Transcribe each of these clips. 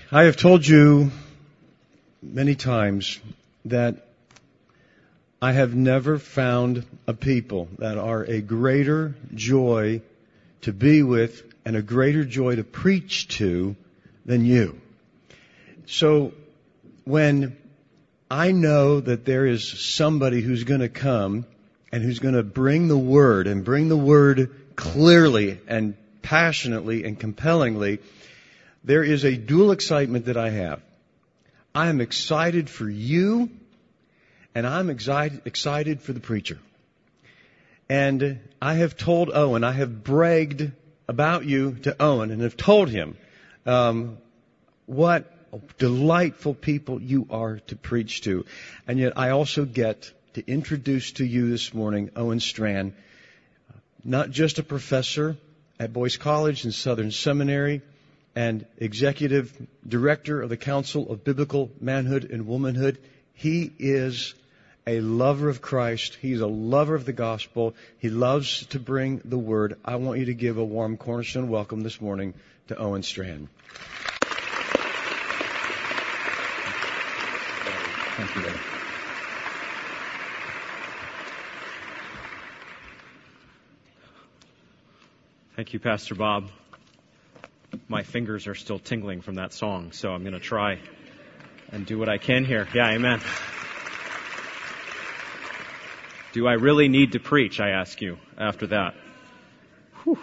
I have told you many times that I have never found a people that are a greater joy to be with and a greater joy to preach to than you. So when I know that there is somebody who's going to come and who's going to bring the word clearly and passionately and compellingly, there is a dual excitement that I have. I am excited for you, and I'm excited for the preacher. And I have told Owen, I have bragged about you to Owen and have told him what delightful people you are to preach to. And yet I also get to introduce to you this morning Owen Strachan, not just a professor at Boyce College and Southern Seminary and executive director of the Council of Biblical Manhood and Womanhood. He is a lover of Christ. He's a lover of the gospel. He loves to bring the word. I want you to give a warm Cornerstone welcome this morning to Owen Strachan. Thank you, Daddy. Thank you, Pastor Bob. My fingers are still tingling from that song, so I'm going to try and do what I can here. Yeah, amen. Do I really need to preach, I ask you, after that? Whew.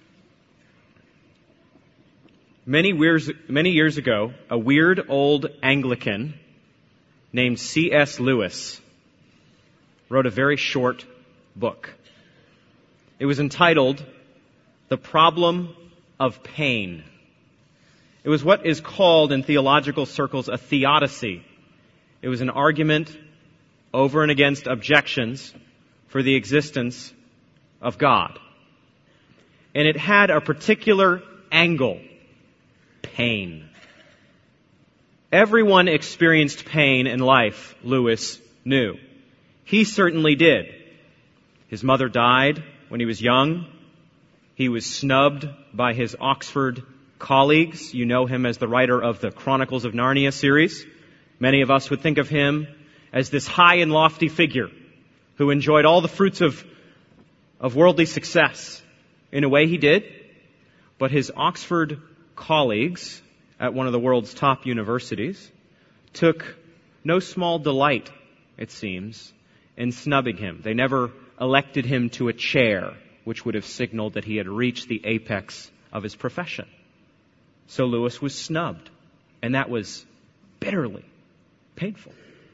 Many years ago, a weird old Anglican named C.S. Lewis wrote a very short book. It was entitled The Problem of Pain. It was what is called in theological circles a theodicy. It was an argument over and against objections for the existence of God. And it had a particular angle: pain. Everyone experienced pain in life, Lewis knew. He certainly did. His mother died when he was young. He was snubbed by his Oxford colleagues. You know him as the writer of the Chronicles of Narnia series. Many of us would think of him as this high and lofty figure who enjoyed all the fruits of worldly success. In a way, he did. But his Oxford colleagues at one of the world's top universities took no small delight, it seems, in snubbing him. They never elected him to a chair, which would have signaled that he had reached the apex of his profession. So Lewis was snubbed, and that was bitterly painful.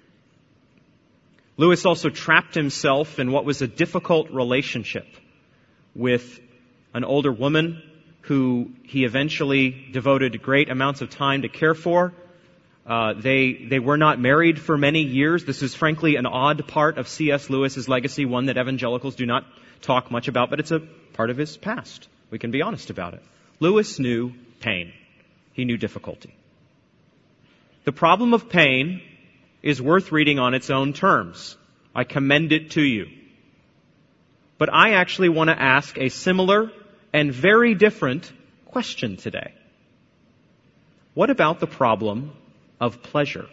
Lewis also trapped himself in what was a difficult relationship with an older woman who he eventually devoted great amounts of time to care for. They were not married for many years. This is frankly an odd part of C.S. Lewis's legacy, one that evangelicals do not talk much about, but it's a part of his past. We can be honest about it. Lewis knew pain. He knew difficulty. The Problem of Pain is worth reading on its own terms. I commend it to you. But I actually want to ask a similar and very different question today. What about the problem of pleasure?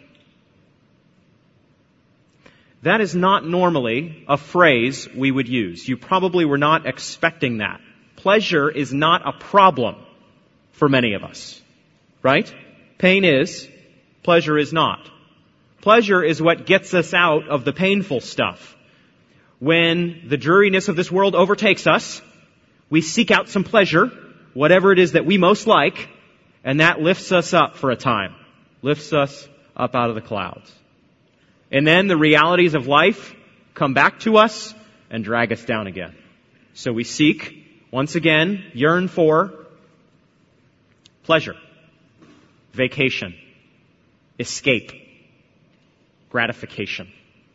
That is not normally a phrase we would use. You probably were not expecting that. Pleasure is not a problem for many of us, right? Pain is, pleasure is not. Pleasure is what gets us out of the painful stuff. When the dreariness of this world overtakes us, we seek out some pleasure, whatever it is that we most like, and that lifts us up for a time, lifts us up out of the clouds. And then the realities of life come back to us and drag us down again. So we seek, once again, yearn for pleasure, vacation, escape, gratification.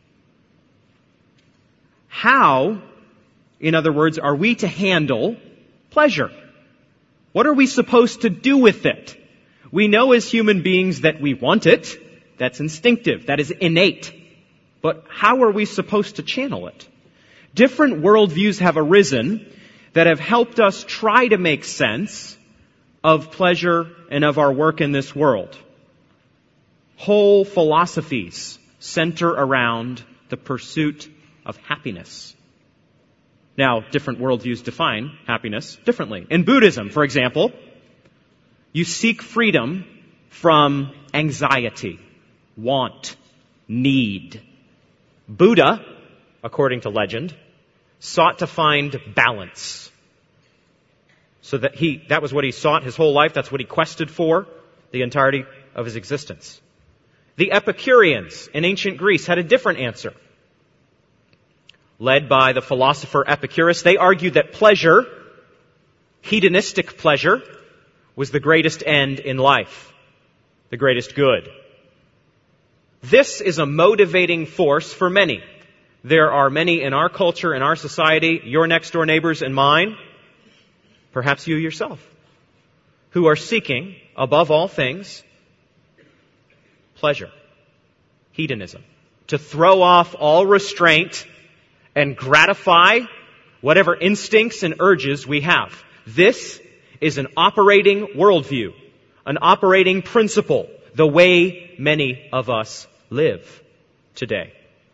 How, in other words, are we to handle pleasure? What are we supposed to do with it? We know as human beings that we want it. That's instinctive. That is innate. But how are we supposed to channel it? Different worldviews have arisen that have helped us try to make sense of pleasure and of our work in this world. Whole philosophies center around the pursuit of happiness. Now, different worldviews define happiness differently. In Buddhism, for example, you seek freedom from anxiety, want, need. Buddha, according to legend, sought to find balance. So that was what he sought his whole life. That's what he quested for the entirety of his existence. The Epicureans in ancient Greece had a different answer. Led by the philosopher Epicurus, they argued that pleasure, hedonistic pleasure, was the greatest end in life, the greatest good. This is a motivating force for many. There are many in our culture, in our society, your next door neighbors and mine, perhaps you yourself, who are seeking, above all things, pleasure, hedonism, to throw off all restraint and gratify whatever instincts and urges we have. This is an operating worldview, an operating principle, the way many of us live today.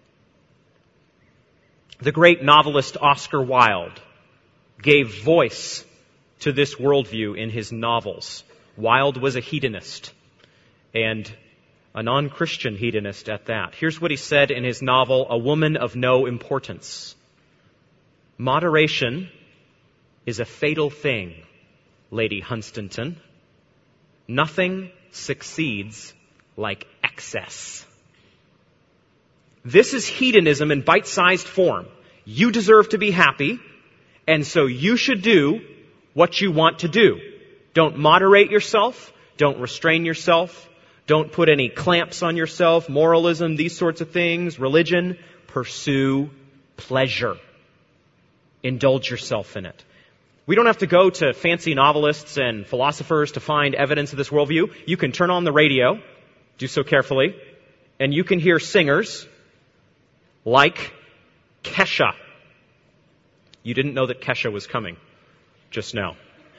The great novelist Oscar Wilde gave voice to this worldview in his novels. Wilde was a hedonist, and a non-Christian hedonist at that. Here's what he said in his novel, A Woman of No Importance. Moderation is a fatal thing, Lady Hunstanton. Nothing succeeds like excess. This is hedonism in bite-sized form. You deserve to be happy, and so you should do what you want to do. Don't moderate yourself. Don't restrain yourself. Don't put any clamps on yourself, moralism, these sorts of things, religion. Pursue pleasure. Indulge yourself in it. We don't have to go to fancy novelists and philosophers to find evidence of this worldview. You can turn on the radio, do so carefully, and you can hear singers like Kesha. You didn't know that Kesha was coming just now.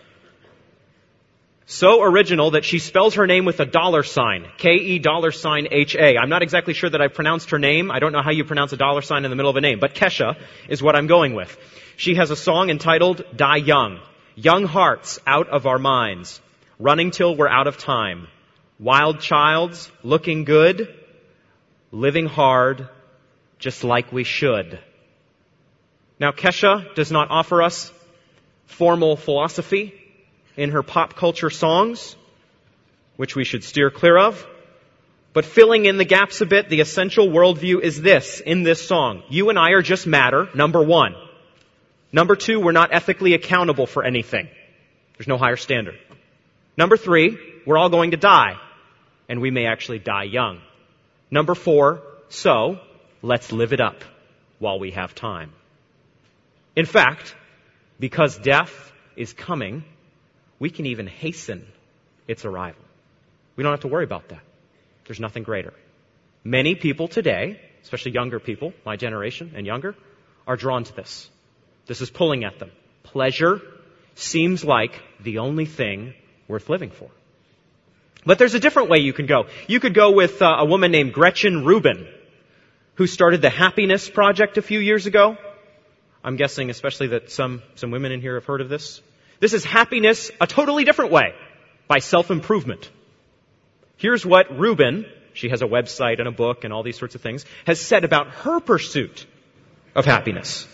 So original that she spells her name with a $sign, K-E$HA. I'm not exactly sure that I pronounced her name. I don't know how you pronounce a $sign in the middle of a name, but Kesha is what I'm going with. She has a song entitled Die Young. Young hearts out of our minds, running till we're out of time. Wild childs, looking good, living hard, just like we should. Now, Kesha does not offer us formal philosophy in her pop culture songs, which we should steer clear of. But filling in the gaps a bit, the essential worldview is this in this song. You and I are just matter, number one. Number two, we're not ethically accountable for anything. There's no higher standard. Number three, we're all going to die, and we may actually die young. Number four, so let's live it up while we have time. In fact, because death is coming, we can even hasten its arrival. We don't have to worry about that. There's nothing greater. Many people today, especially younger people, my generation and younger, are drawn to this. This is pulling at them. Pleasure seems like the only thing worth living for. But there's a different way you can go. You could go with a woman named Gretchen Rubin, who started the Happiness Project a few years ago. I'm guessing especially that some women in here have heard of this. This is happiness a totally different way, by self-improvement. Here's what Rubin, she has a website and a book and all these sorts of things, has said about her pursuit of happiness.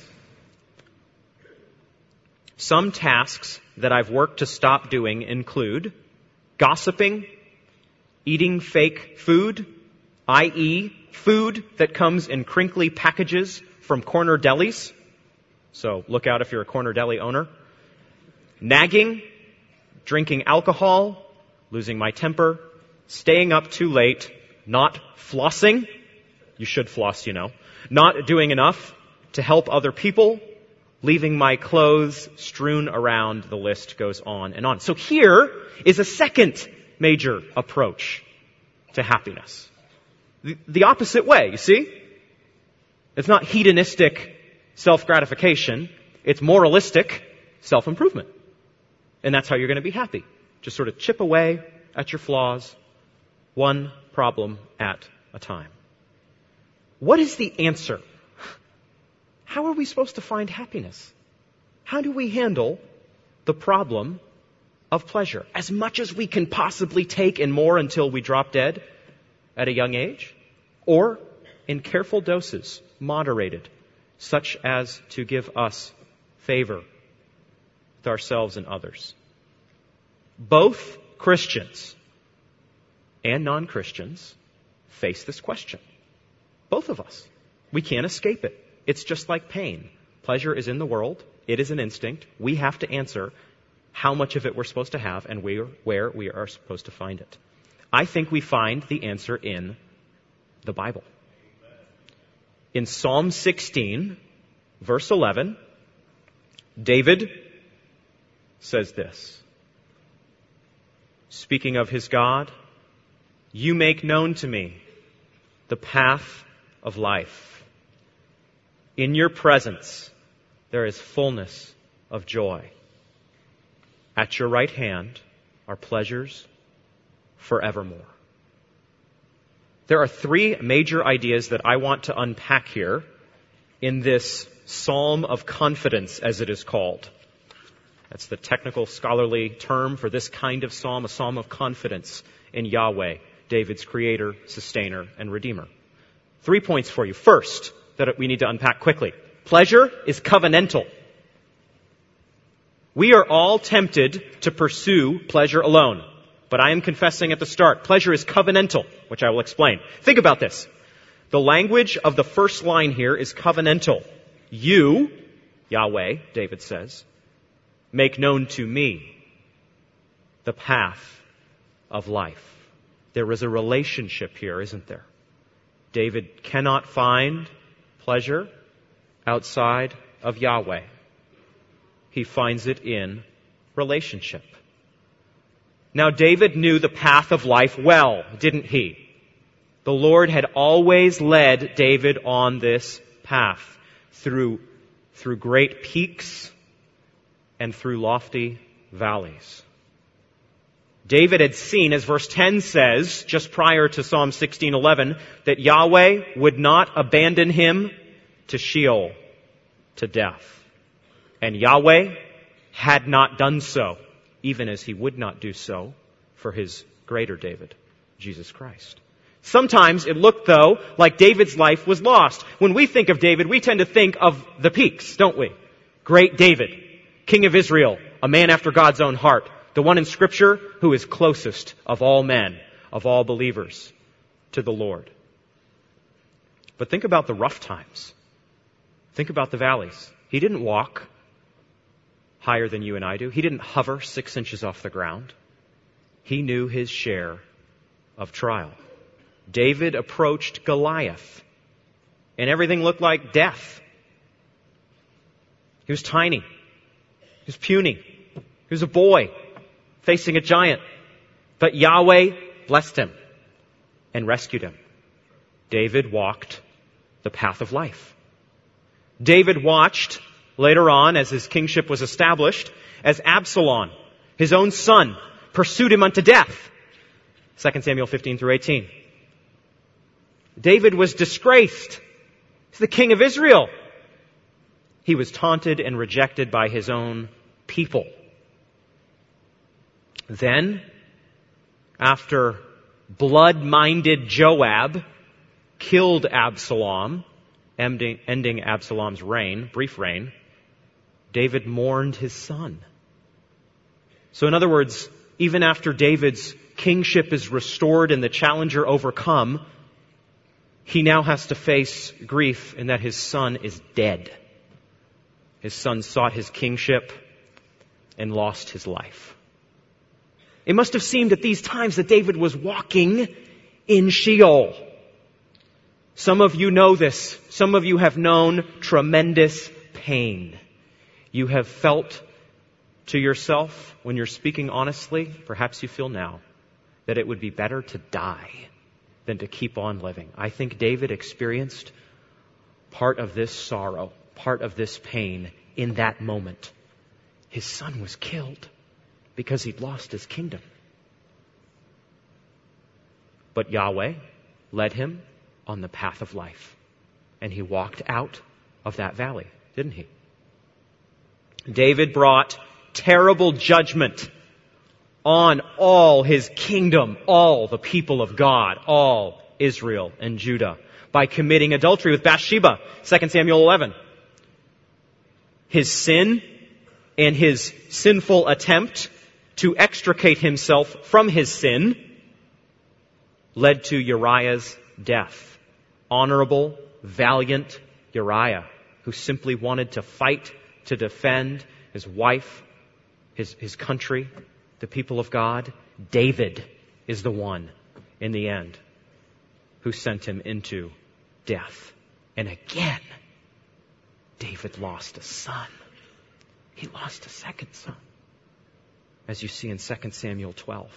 Some tasks that I've worked to stop doing include gossiping, eating fake food, i.e. food that comes in crinkly packages from corner delis. So look out if you're a corner deli owner. Nagging, drinking alcohol, losing my temper, staying up too late, not flossing. You should floss, you know. Not doing enough to help other people, leaving my clothes strewn around. The list goes on and on. So here is a second major approach to happiness. The opposite way, you see? It's not hedonistic self-gratification. It's moralistic self-improvement. And that's how you're going to be happy. Just sort of chip away at your flaws, one problem at a time. What is the answer? How are we supposed to find happiness? How do we handle the problem of pleasure? As much as we can possibly take and more until we drop dead at a young age? Or in careful doses, moderated, such as to give us favor with ourselves and others? Both Christians and non-Christians face this question. Both of us. We can't escape it. It's just like pain. Pleasure is in the world. It is an instinct. We have to answer how much of it we're supposed to have and where we are supposed to find it. I think we find the answer in the Bible. In Psalm 16, verse 11, David says this, speaking of his God, "You make known to me the path of life. In your presence there is fullness of joy. At your right hand are pleasures forevermore." There are three major ideas that I want to unpack here in this Psalm of Confidence, as it is called. That's the technical scholarly term for this kind of psalm, a psalm of confidence in Yahweh, David's creator, sustainer, and redeemer. 3 points for you. First, that we need to unpack quickly. Pleasure is covenantal. We are all tempted to pursue pleasure alone. But I am confessing at the start, pleasure is covenantal, which I will explain. Think about this. The language of the first line here is covenantal. You, Yahweh, David says, make known to me the path of life. There is a relationship here, isn't there? David cannot find pleasure outside of Yahweh. He finds it in relationship. Now, David knew the path of life well, didn't he? The Lord had always led David on this path through great peaks and through lofty valleys. David had seen, as verse 10 says, just prior to Psalm 16:11, that Yahweh would not abandon him to Sheol, to death. And Yahweh had not done so, even as he would not do so for his greater David, Jesus Christ. Sometimes it looked, though, like David's life was lost. When we think of David, we tend to think of the peaks, don't we? Great David, King of Israel, a man after God's own heart, the one in Scripture who is closest of all men, of all believers, to the Lord. But think about the rough times. Think about the valleys. He didn't walk higher than you and I do. He didn't hover 6 inches off the ground. He knew his share of trial. David approached Goliath, and everything looked like death. He was tiny. He was puny. He was a boy facing a giant. But Yahweh blessed him and rescued him. David walked the path of life. David watched later on, as his kingship was established, as Absalom, his own son, pursued him unto death. 2 Samuel 15-18. David was disgraced. He's the king of Israel. He was taunted and rejected by his own people. Then, after blood-minded Joab killed Absalom, ending Absalom's reign, brief reign, David mourned his son. So in other words, even after David's kingship is restored and the challenger overcome, he now has to face grief in that his son is dead. His son sought his kingship and lost his life. It must have seemed at these times that David was walking in Sheol. Some of you know this. Some of you have known tremendous pain. You have felt to yourself, when you're speaking honestly, perhaps you feel now, that it would be better to die than to keep on living. I think David experienced part of this sorrow, part of this pain in that moment. His son was killed because he'd lost his kingdom. But Yahweh led him on the path of life. And he walked out of that valley, didn't he? David brought terrible judgment on all his kingdom, all the people of God, all Israel and Judah, by committing adultery with Bathsheba, 2 Samuel 11. His sin and his sinful attempt to extricate himself from his sin led to Uriah's death. Honorable, valiant Uriah, who simply wanted to fight to defend his wife, his country, the people of God. David is the one, in the end, who sent him into death. And again, David lost a son. He lost a second son, as you see in 2 Samuel 12.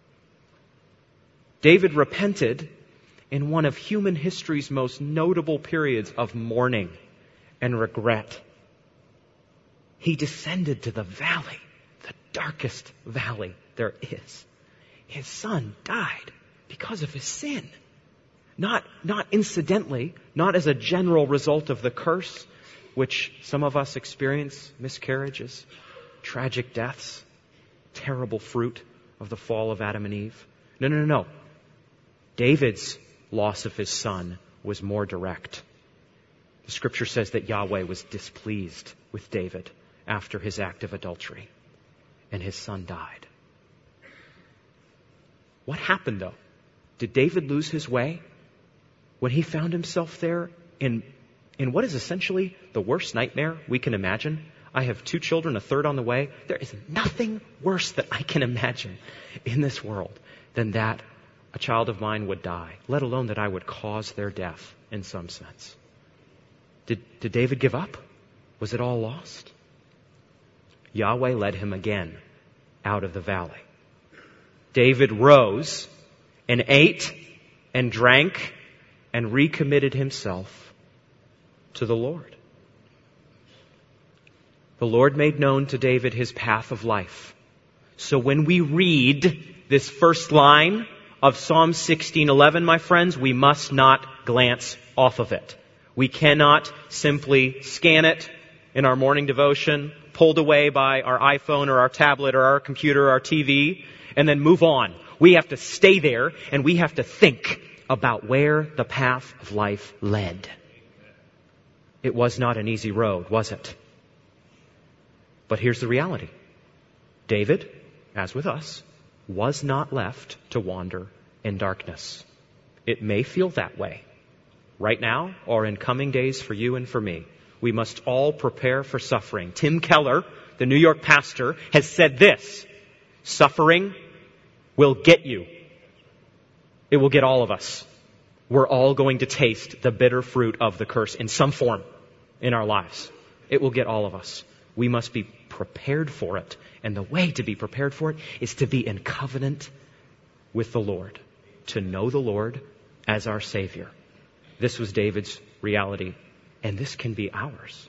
David repented in one of human history's most notable periods of mourning and regret. He descended to the valley, the darkest valley there is. His son died because of his sin. Not incidentally, not as a general result of the curse, which some of us experience, miscarriages, tragic deaths, terrible fruit of the fall of Adam and Eve. No. David's loss of his son was more direct. The scripture says that Yahweh was displeased with David after his act of adultery, and his son died. What happened, though? Did David lose his way when he found himself there in what is essentially the worst nightmare we can imagine? I have 2 children, a third on the way. There is nothing worse that I can imagine in this world than that a child of mine would die, let alone that I would cause their death in some sense. Did David give up? Was it all lost? Yahweh led him again out of the valley. David rose and ate and drank and recommitted himself to the Lord. The Lord made known to David his path of life. So when we read this first line of Psalm 16:11, my friends, we must not glance off of it. We cannot simply scan it in our morning devotion, pulled away by our iPhone or our tablet or our computer or our TV, and then move on. We have to stay there, and we have to think about where the path of life led. It was not an easy road, was it? But here's the reality. David, as with us, was not left to wander in darkness. It may feel that way right now or in coming days for you and for me. We must all prepare for suffering. Tim Keller, the New York pastor, has said this: suffering will get you. It will get all of us. We're all going to taste the bitter fruit of the curse in some form in our lives. It will get all of us. We must be prepared for it. And the way to be prepared for it is to be in covenant with the Lord, to know the Lord as our Savior. This was David's reality, and this can be ours.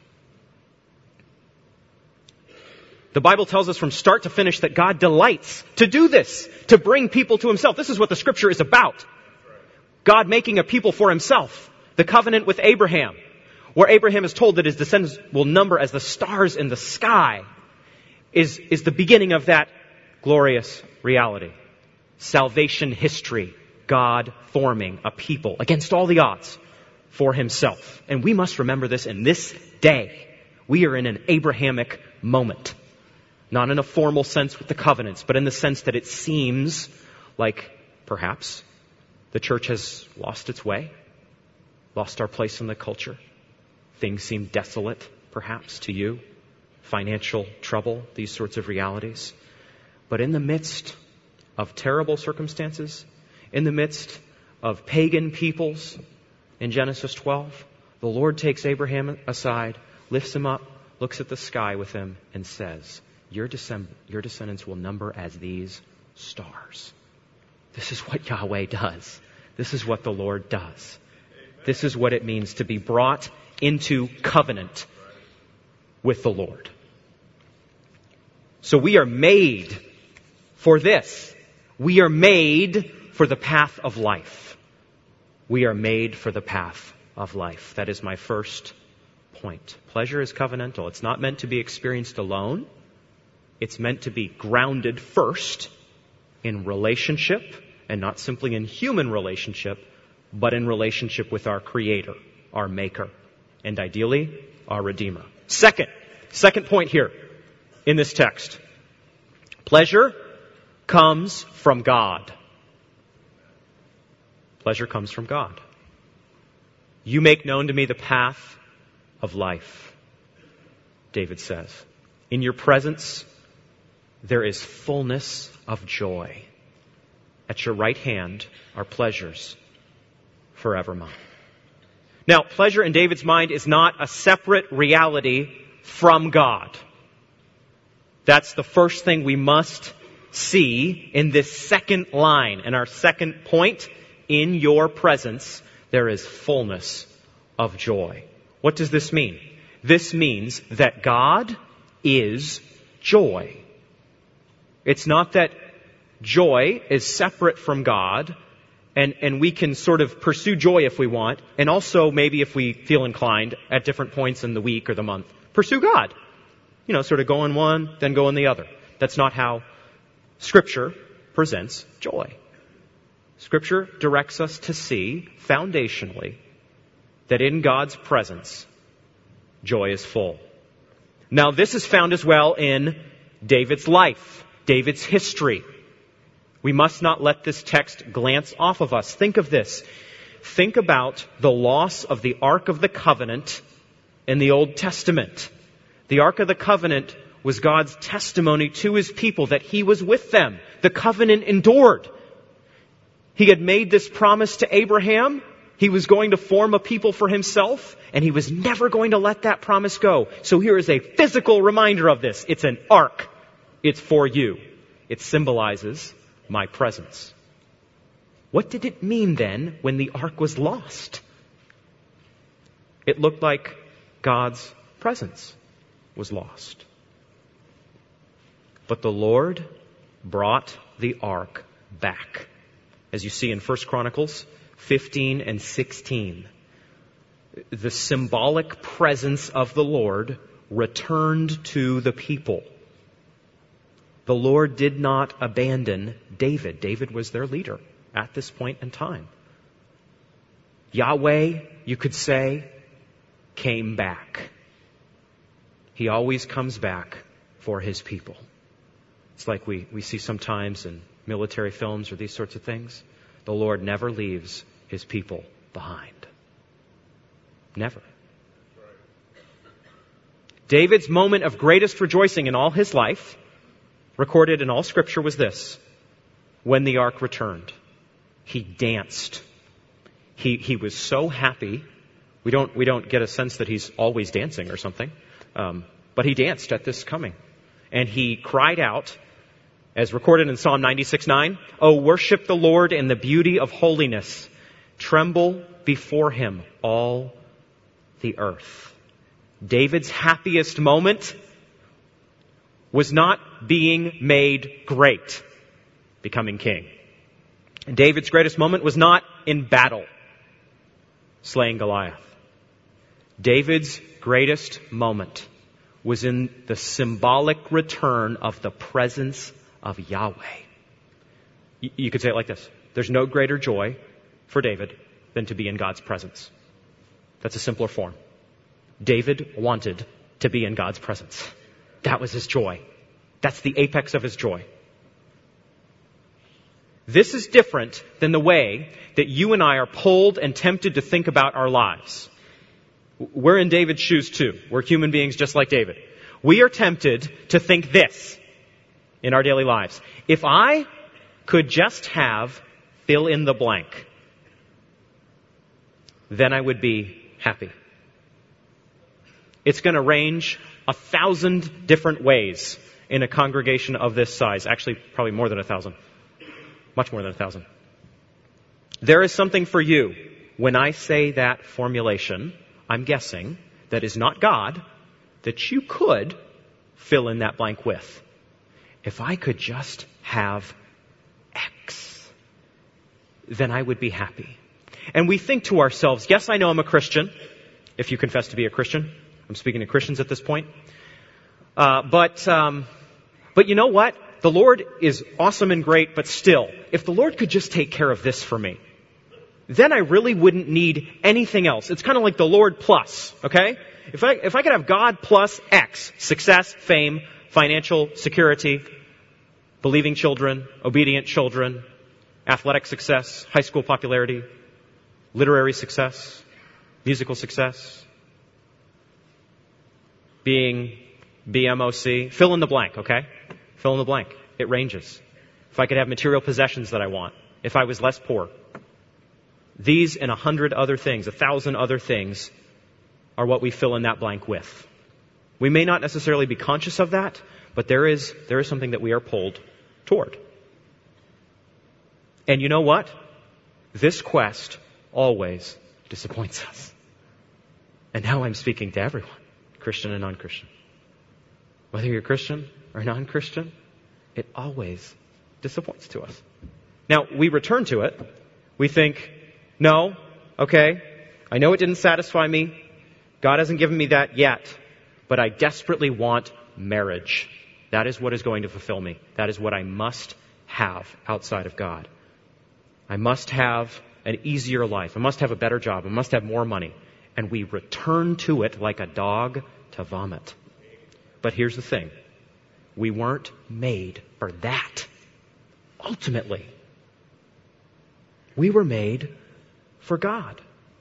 The Bible tells us from start to finish that God delights to do this, to bring people to himself. This is what the scripture is about. God making a people for himself. The covenant with Abraham, where Abraham is told that his descendants will number as the stars in the sky, is the beginning of that glorious reality. Salvation history, God forming a people against all the odds for himself. And we must remember this in this day. We are in an Abrahamic moment. Not in a formal sense with the covenants, but in the sense that it seems like perhaps the church has lost its way, lost our place in the culture. Things seem desolate, perhaps, to you. Financial trouble, these sorts of realities. But in the midst of terrible circumstances, in the midst of pagan peoples, in Genesis 12, the Lord takes Abraham aside, lifts him up, looks at the sky with him, and says, your descendants will number as these stars. This is what Yahweh does. This is what the Lord does. This is what it means to be brought into covenant with the Lord. So we are made for this. We are made for the path of life. We are made for the path of life. That is my first point. Pleasure is covenantal. It's not meant to be experienced alone. It's meant to be grounded first in relationship, and not simply in human relationship, but in relationship with our Creator, our Maker, and ideally, our Redeemer. Second point here in this text. Pleasure comes from God. Pleasure comes from God. You make known to me the path of life, David says. In your presence, there is fullness of joy. At your right hand are pleasures forevermore. Now, pleasure in David's mind is not a separate reality from God. That's the first thing we must see in this second line. And our second point, in your presence, there is fullness of joy. What does this mean? This means that God is joy. It's not that joy is separate from God, and we can sort of pursue joy if we want, and also maybe if we feel inclined at different points in the week or the month, pursue God. Sort of go in one, then go in the other. That's not how Scripture presents joy. Scripture directs us to see, foundationally, that in God's presence, joy is full. Now, this is found as well in David's life, David's history. We must not let this text glance off of us. Think of this. Think about the loss of the Ark of the Covenant in the Old Testament. The Ark of the Covenant was God's testimony to His people that He was with them. The covenant endured. He had made this promise to Abraham. He was going to form a people for Himself, and He was never going to let that promise go. So here is a physical reminder of this. It's an ark. It's for you. It symbolizes my presence. What did it mean then when the ark was lost? It looked like God's presence was lost. But the Lord brought the ark back. As you see in 1 Chronicles 15 and 16, the symbolic presence of the Lord returned to the people. The Lord did not abandon David. David was their leader at this point in time. Yahweh, you could say, came back. He always comes back for His people. It's like we see sometimes in military films or these sorts of things. The Lord never leaves His people behind. Never. David's moment of greatest rejoicing in all his life, recorded in all Scripture, was this. When the ark returned, he danced. He was so happy. We don't get a sense that he's always dancing or something. But he danced at this coming. And he cried out, as recorded in Psalm 96:9, "Oh, worship the Lord in the beauty of holiness. Tremble before Him, all the earth." David's happiest moment was not being made great, becoming king. David's greatest moment was not in battle, slaying Goliath. David's greatest moment was in the symbolic return of the presence of Yahweh. You could say it like this. There's no greater joy for David than to be in God's presence. That's a simpler form. David wanted to be in God's presence. That was his joy. That's the apex of his joy. This is different than the way that you and I are pulled and tempted to think about our lives. We're in David's shoes too. We're human beings just like David. We are tempted to think this in our daily lives. If I could just have fill in the blank, then I would be happy. It's going to range 1,000 different ways in a congregation of this size. Actually, probably more than 1,000. Much more than 1,000. There is something for you. When I say that formulation, I'm guessing that is not God, that you could fill in that blank with. If I could just have X, then I would be happy. And we think to ourselves, yes, I know I'm a Christian, if you confess to be a Christian. I'm speaking to Christians at this point. But you know what? The Lord is awesome and great, but still, if the Lord could just take care of this for me, then I really wouldn't need anything else. It's kind of like the Lord plus, okay? If I could have God plus X, success, fame, financial security, believing children, obedient children, athletic success, high school popularity, literary success, musical success, being BMOC, fill in the blank, okay? Fill in the blank. It ranges. If I could have material possessions that I want, if I was less poor. These and 100 other things, 1,000 other things are what we fill in that blank with. We may not necessarily be conscious of that, but there is something that we are pulled toward. And you know what? This quest always disappoints us. And now I'm speaking to everyone, Christian and non-Christian. Whether you're Christian or non-Christian, it always disappoints to us. Now, we return to it. We think, no, okay, I know it didn't satisfy me. God hasn't given me that yet, but I desperately want marriage. That is what is going to fulfill me. That is what I must have outside of God. I must have an easier life. I must have a better job. I must have more money. And we return to it like a dog to vomit. But here's the thing. We weren't made for that. Ultimately, we were made for God.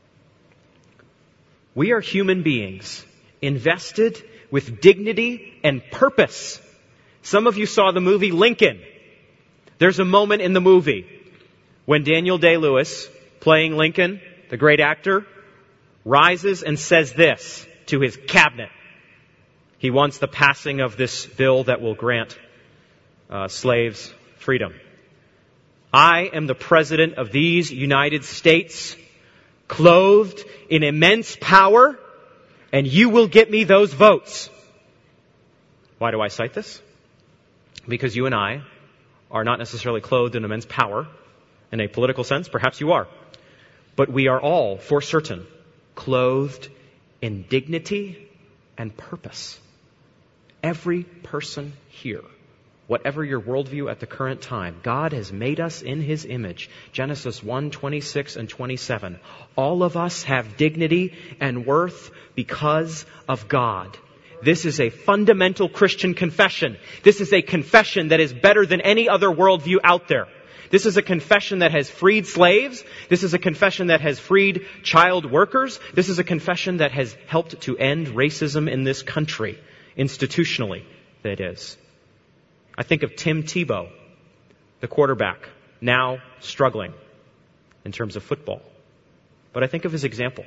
We are human beings invested with dignity and purpose. Some of you saw the movie Lincoln. There's a moment in the movie when Daniel Day-Lewis, playing Lincoln, the great actor, rises and says this to his cabinet. He wants the passing of this bill that will grant slaves freedom. I am the President of these United States, clothed in immense power, and you will get me those votes. Why do I cite this? Because you and I are not necessarily clothed in immense power. In a political sense, perhaps you are. But we are all, for certain, clothed in dignity and purpose. Every person here, whatever your worldview at the current time, God has made us in His image. Genesis 1:26 and 27. All of us have dignity and worth because of God. This is a fundamental Christian confession. This is a confession that is better than any other worldview out there. This is a confession that has freed slaves. This is a confession that has freed child workers. This is a confession that has helped to end racism in this country, institutionally, that is. I think of Tim Tebow, the quarterback, now struggling in terms of football. But I think of his example.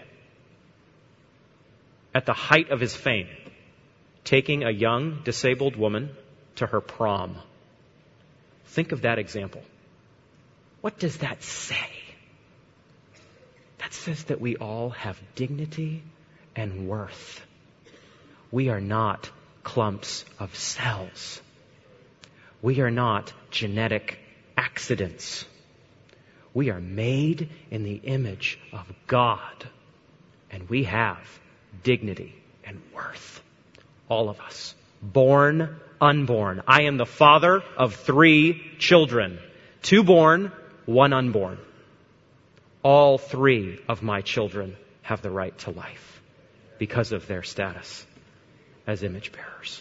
At the height of his fame, taking a young, disabled woman to her prom. Think of that example. What does that say? That says that we all have dignity and worth. We are not clumps of cells. We are not genetic accidents. We are made in the image of God. And we have dignity and worth. All of us. Born, unborn. I am the father of 3 children. 2 born, 1 unborn. All 3 of my children have the right to life because of their status as image bearers.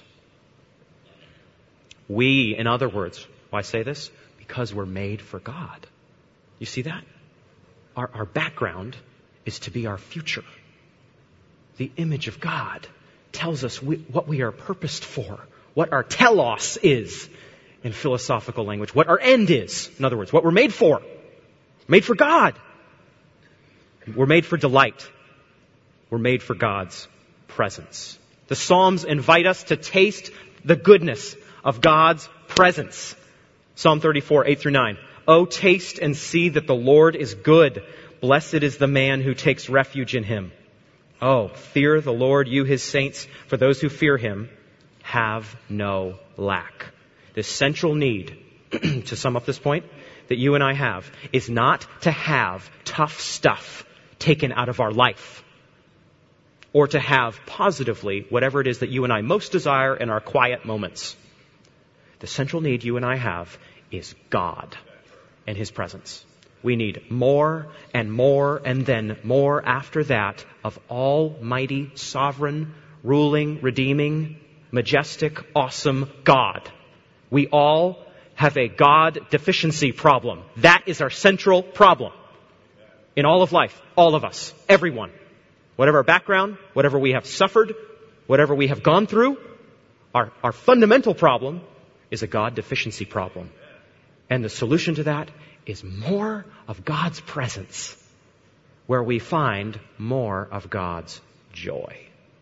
We, in other words, why say this? Because we're made for God. You see that? Our background is to be our future. The image of God tells us what we are purposed for, what our telos is in philosophical language, what our end is. In other words, what we're made for. Made for God. We're made for delight. We're made for God's presence. The Psalms invite us to taste the goodness of God's presence. Psalm 34, 8 through 9. Oh, taste and see that the Lord is good. Blessed is the man who takes refuge in Him. Oh, fear the Lord, you His saints, for those who fear Him have no lack. This central need, to sum up this point, that you and I have is not to have tough stuff taken out of our life, or to have positively whatever it is that you and I most desire in our quiet moments. The central need you and I have is God and His presence. We need more and more and then more after that of almighty, sovereign, ruling, redeeming, majestic, awesome God. We all have a God deficiency problem. That is our central problem in all of life. All of us. Everyone. Whatever our background, whatever we have suffered, whatever we have gone through, our fundamental problem is a God deficiency problem. And the solution to that is more of God's presence, where we find more of God's joy.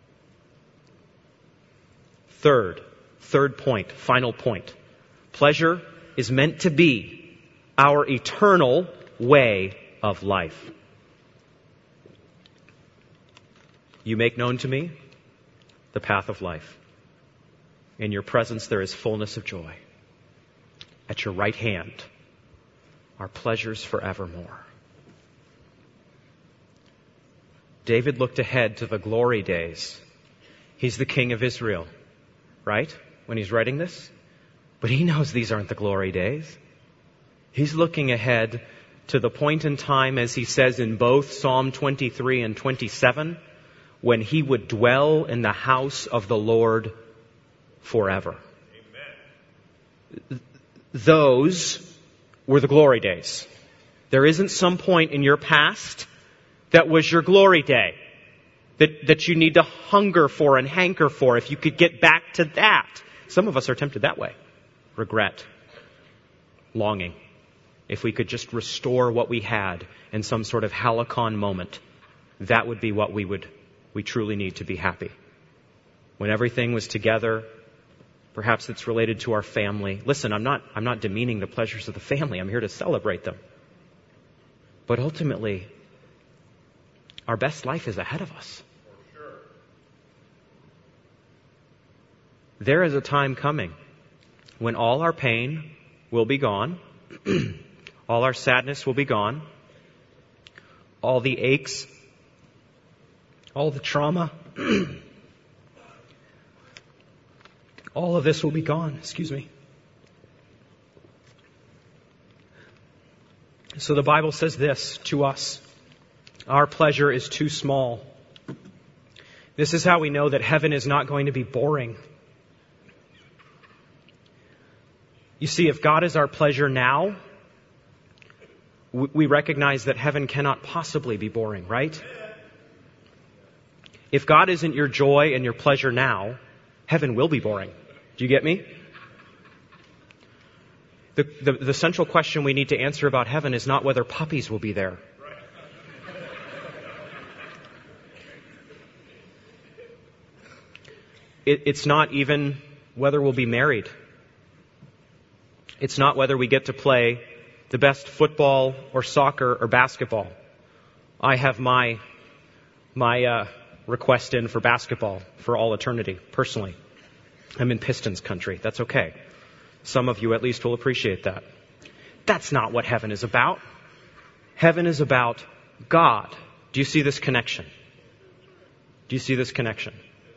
Third point, final point. Pleasure is meant to be our eternal way of life. You make known to me the path of life. In your presence there is fullness of joy. At your right hand are pleasures forevermore. David looked ahead to the glory days. He's the king of Israel, right? When he's writing this. But he knows these aren't the glory days. He's looking ahead to the point in time, as he says in both Psalm 23 and 27, when he would dwell in the house of the Lord forever. Amen. Those were the glory days. There isn't some point in your past that was your glory day, that you need to hunger for and hanker for. If you could get back to that. Some of us are tempted that way. Regret. Longing. If we could just restore what we had in some sort of halcyon moment, that would be what we truly need to be happy. When everything was together, perhaps it's related to our family. Listen, I'm not demeaning the pleasures of the family. I'm here to celebrate them. But ultimately, our best life is ahead of us. There is a time coming when all our pain will be gone, all our sadness will be gone, all the aches, all the trauma, all of this will be gone. Excuse me. So the Bible says this to us. Our pleasure is too small. This is how we know that heaven is not going to be boring. You see, if God is our pleasure now, we recognize that heaven cannot possibly be boring, right? If God isn't your joy and your pleasure now, heaven will be boring. Do you get me? The central question we need to answer about heaven is not whether puppies will be there. It's not even whether we'll be married. It's not whether we get to play the best football or soccer or basketball. I have my request in for basketball for all eternity, personally. I'm in Pistons country. That's okay. Some of you at least will appreciate that. That's not what heaven is about. Heaven is about God. Do you see this connection? Do you see this connection?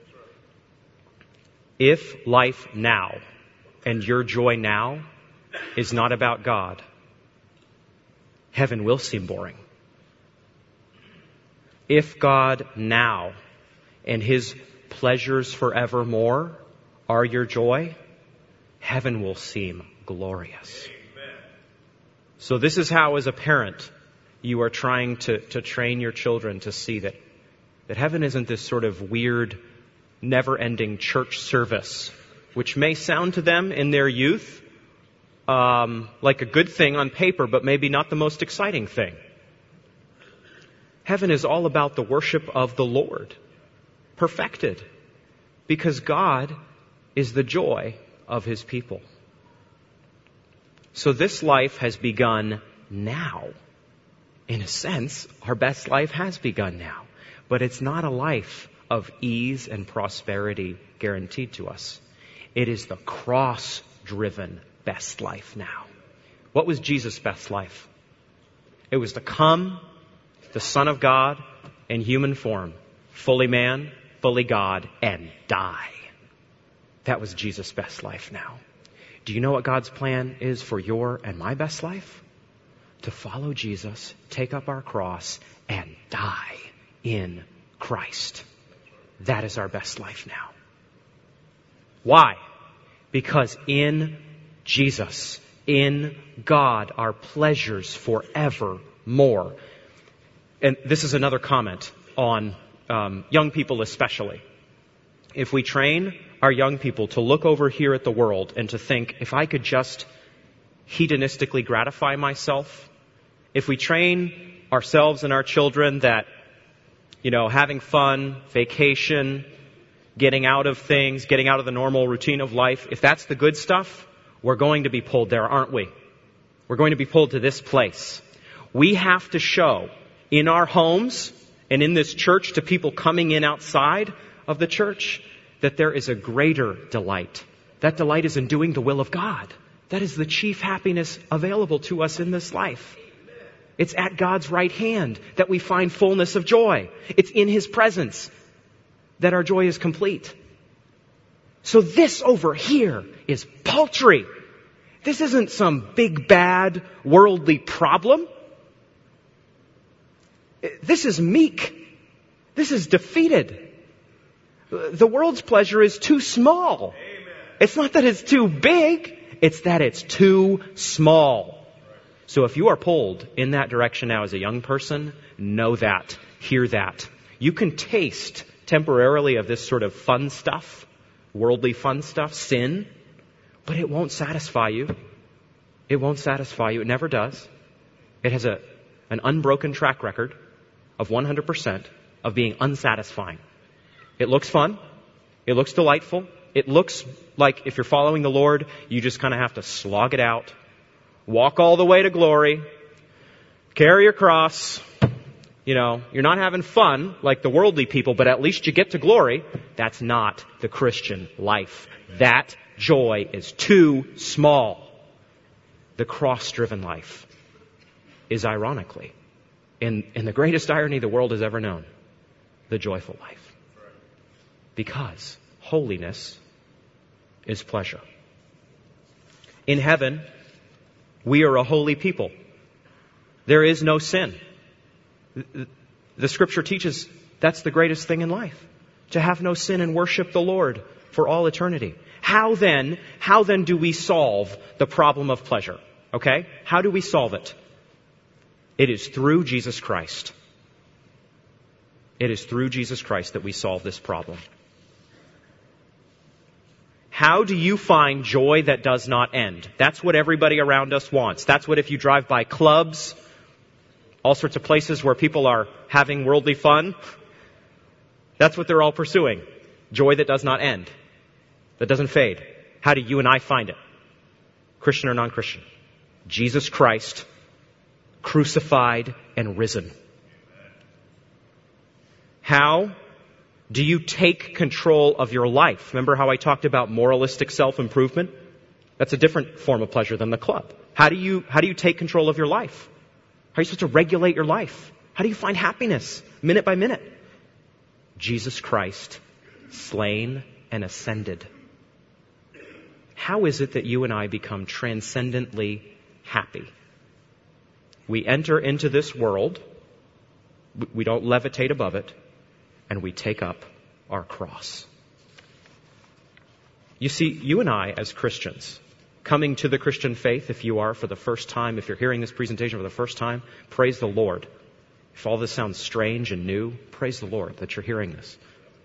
If life now and your joy now is not about God, heaven will seem boring. If God now and His pleasures forevermore are your joy, heaven will seem glorious. Amen. So this is how, as a parent, you are trying to train your children to see that heaven isn't this sort of weird, never-ending church service, which may sound to them in their youth like a good thing on paper, but maybe not the most exciting thing. Heaven is all about the worship of the Lord, perfected, because God is the joy of His people. So this life has begun now. In a sense, our best life has begun now. But it's not a life of ease and prosperity guaranteed to us. It is the cross-driven best life now. What was Jesus' best life? It was to come, the Son of God, in human form, fully man, fully God, and die. That was Jesus' best life now. Do you know what God's plan is for your and my best life? To follow Jesus, take up our cross, and die in Christ. That is our best life now. Why? Because in Jesus, in God, are pleasures forevermore. And this is another comment on young people especially. If we train our young people to look over here at the world and to think, if I could just hedonistically gratify myself, if we train ourselves and our children that, having fun, vacation, getting out of things, getting out of the normal routine of life, if that's the good stuff, we're going to be pulled there, aren't we? We're going to be pulled to this place. We have to show in our homes and in this church to people coming in outside of the church that there is a greater delight. That delight is in doing the will of God. That is the chief happiness available to us in this life. It's at God's right hand that we find fullness of joy. It's in His presence that our joy is complete. So this over here is paltry. This isn't some big, bad, worldly problem. This is meek. This is defeated. The world's pleasure is too small. Amen. It's not that it's too big. It's that it's too small. So if you are pulled in that direction now as a young person, know that. Hear that. You can taste temporarily of this sort of fun stuff, worldly fun stuff, sin, but it won't satisfy you. It won't satisfy you. It never does. It has an unbroken track record of 100% of being unsatisfying. It looks fun. It looks delightful. It looks like if you're following the Lord, you just kind of have to slog it out. Walk all the way to glory. Carry your cross. You're not having fun like the worldly people, but at least you get to glory. That's not the Christian life. That joy is too small. The cross-driven life is ironically, in the greatest irony the world has ever known, the joyful life. Because holiness is pleasure. In heaven, we are a holy people. There is no sin. The Scripture teaches that's the greatest thing in life. To have no sin and worship the Lord for all eternity. How then do we solve the problem of pleasure? Okay? How do we solve it? It is through Jesus Christ. It is through Jesus Christ that we solve this problem. How do you find joy that does not end? That's what everybody around us wants. That's what if you drive by clubs, all sorts of places where people are having worldly fun, that's what they're all pursuing. Joy that does not end, that doesn't fade. How do you and I find it? Christian or non-Christian? Jesus Christ, crucified and risen. How do you take control of your life? Remember how I talked about moralistic self-improvement? That's a different form of pleasure than the club. How do you take control of your life? How are you supposed to regulate your life? How do you find happiness minute by minute? Jesus Christ, slain and ascended. How is it that you and I become transcendently happy? We enter into this world, we don't levitate above it, and we take up our cross. You see, you and I as Christians, coming to the Christian faith, if you are for the first time, if you're hearing this presentation for the first time, praise the Lord. If all this sounds strange and new, praise the Lord that you're hearing this.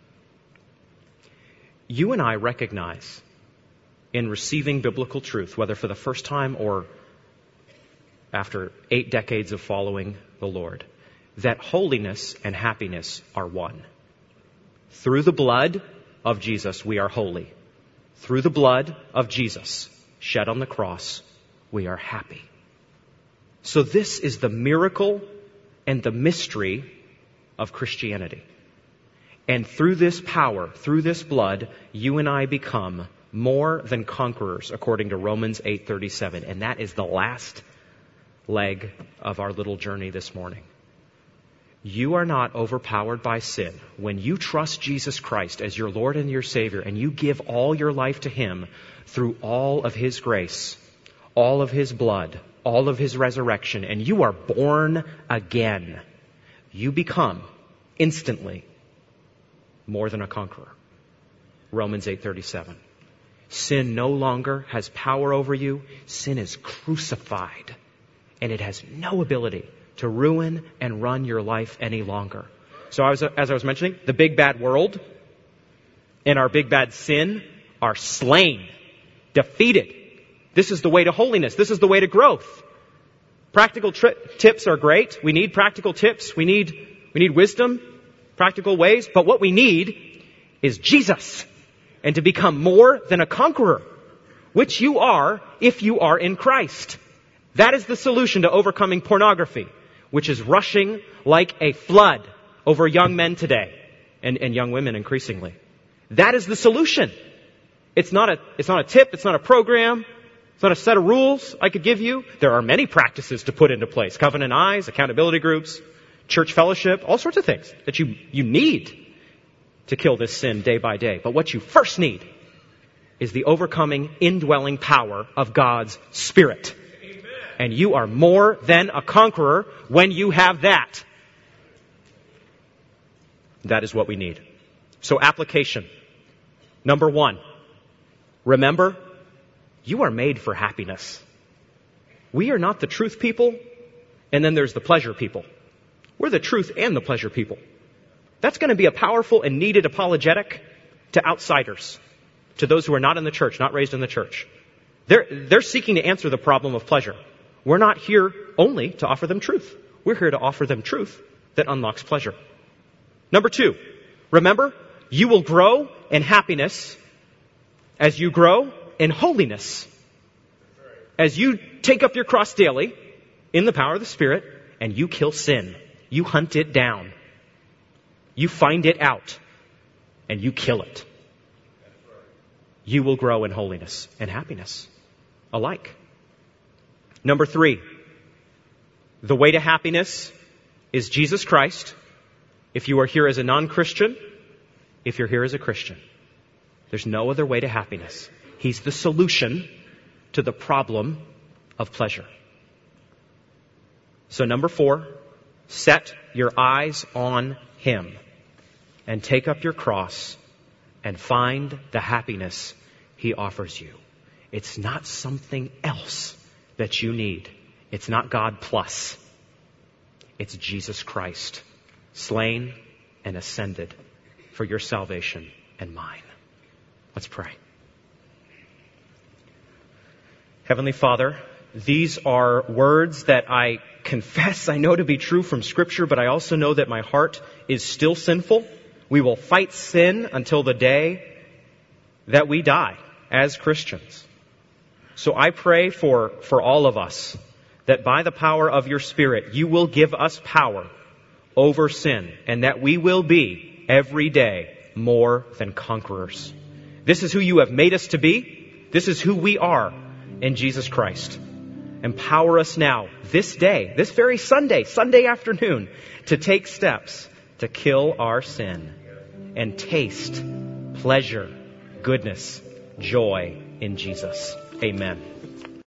You and I recognize in receiving biblical truth, whether for the first time or after 8 decades of following the Lord, that holiness and happiness are one. Through the blood of Jesus, we are holy. Through the blood of Jesus, shed on the cross, we are happy. So this is the miracle and the mystery of Christianity. And through this power, through this blood, you and I become more than conquerors, according to Romans 8:37. And that is the last leg of our little journey this morning. You are not overpowered by sin. When you trust Jesus Christ as your Lord and your Savior, and you give all your life to Him through all of His grace, all of His blood, all of His resurrection, and you are born again, you become instantly more than a conqueror. Romans 8:37. Sin no longer has power over you. Sin is crucified, and it has no ability to ruin and run your life any longer. So as I was mentioning, the big bad world and our big bad sin are slain, defeated. This is the way to holiness. This is the way to growth. Practical tips are great. We need practical tips. We need wisdom, practical ways. But what we need is Jesus, and to become more than a conqueror, which you are if you are in Christ. That is the solution to overcoming pornography, which is rushing like a flood over young men today and young women increasingly. That is the solution. It's not a tip. It's not a program. It's not a set of rules I could give you. There are many practices to put into place. Covenant eyes, accountability groups, church fellowship, all sorts of things that you need to kill this sin day by day. But what you first need is the overcoming, indwelling power of God's Spirit. Amen. And you are more than a conqueror when you have that. That is what we need. So application. Number 1, remember, you are made for happiness. We are not the truth people, and then there's the pleasure people. We're the truth and the pleasure people. That's going to be a powerful and needed apologetic to outsiders, to those who are not in the church, not raised in the church. They're seeking to answer the problem of pleasure. We're not here only to offer them truth. We're here to offer them truth that unlocks pleasure. Number 2, remember, you will grow in happiness as you grow in holiness. As you take up your cross daily in the power of the Spirit and you kill sin, you hunt it down, you find it out, and you kill it. You will grow in holiness and happiness alike. Number 3, the way to happiness is Jesus Christ. If you are here as a non-Christian, if you're here as a Christian, there's no other way to happiness. He's the solution to the problem of pleasure. So number 4, set your eyes on Him and take up your cross and find the happiness He offers you. It's not something else that you need. It's not God plus. It's Jesus Christ, slain and ascended for your salvation and mine. Let's pray. Heavenly Father, these are words that I confess I know to be true from Scripture, but I also know that my heart is still sinful. We will fight sin until the day that we die as Christians. So I pray for all of us that by the power of your Spirit, you will give us power over sin, and that we will be every day more than conquerors. This is who you have made us to be. This is who we are in Jesus Christ. Empower us now, this day, this very Sunday afternoon, to take steps to kill our sin and taste pleasure, goodness, joy in Jesus. Amen.